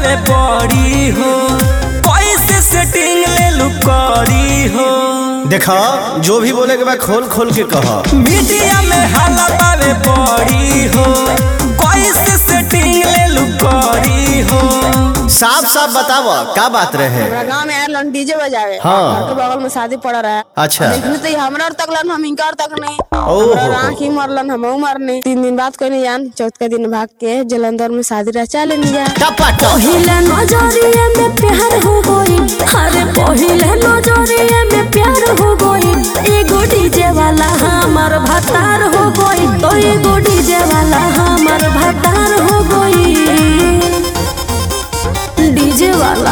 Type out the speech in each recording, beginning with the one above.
पावे पड़ी हो, कैसे सेटिंग ले लू करी हो। देखा जो भी बोले के बाद खोल खोल के कहा। मीडिया में हाला पावे पड़ी हो, कैसे सेटिंग ले लू करी हो। साफ साफ बतावा का बात रहे। गाँव में आयल डीजे बजावे, हाँ। तो बगल में शादी पड़ रहा है। अच्छा देखने तो हमरा तक लन, हम इनकार तक नहीं। ओहो। आँखी मरलन, हम मरने 3 दिन बाद कोई नहीं जान। चौथा दिन भाग के जलंधर में शादी रचा लेनी जा। पहिले नजरिए में प्यार हो गई, अरे पहिले नजरिए में प्यार हो गई। एगो डीजे वाला हमार भतार हो गई, तो एगो डीजे वाला हमार भतार हो गई। डीजे वाला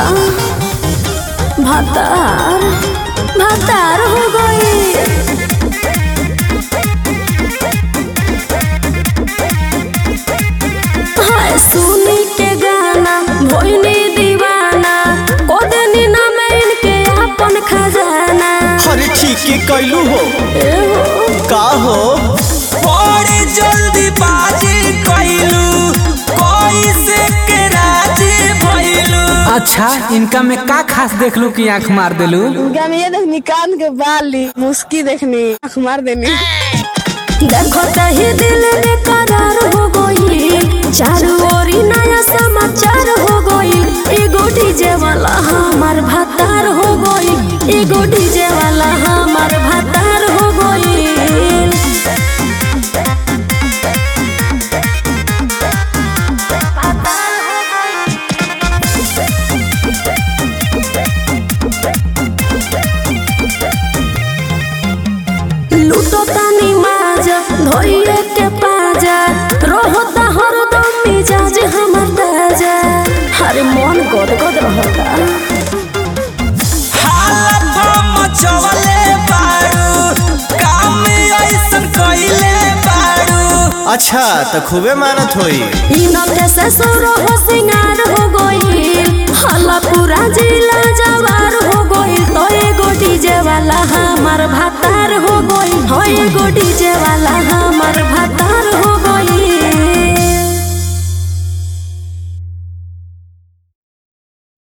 भतार भतार हो गई। हाय सुनी के गाना भोइनी दीवाना, कोदनी ना में इनके अपन खजाना। अरे ठीक है कैलू हो का हो। बड़ी जल्दी बाजी कैलू, कैसे के राजी भइलू। अच्छा इनका में का खास देख लू कि आँख मार देलू। इनका में ये देखनी कान के बाली, मुस्की देखनी, आँख मार देनी। देखो तही दिल में करार हो गई, चारों ओर नया समाचार हो गई। एगो डीजे वाला हमार भतार हो गई, एगो डीजे वाला हमार भतार हो गई। लूटो तानी माजा धोइए के पाजा, रोहता हरदम मिजाज हमर ताजा। अरे मन गद गद रहता। हालत मचवले बारू, काम ऐसन कइले बारू। अच्छा तो खूबे मानत होई। इनके से सुरो हो सिंगार हो गई, हल्ला पूरा जिला जवार हो गई। तो एगो डीजे वाला हमार भतार हो गई, हो एगो डीजे वाला हमार भतार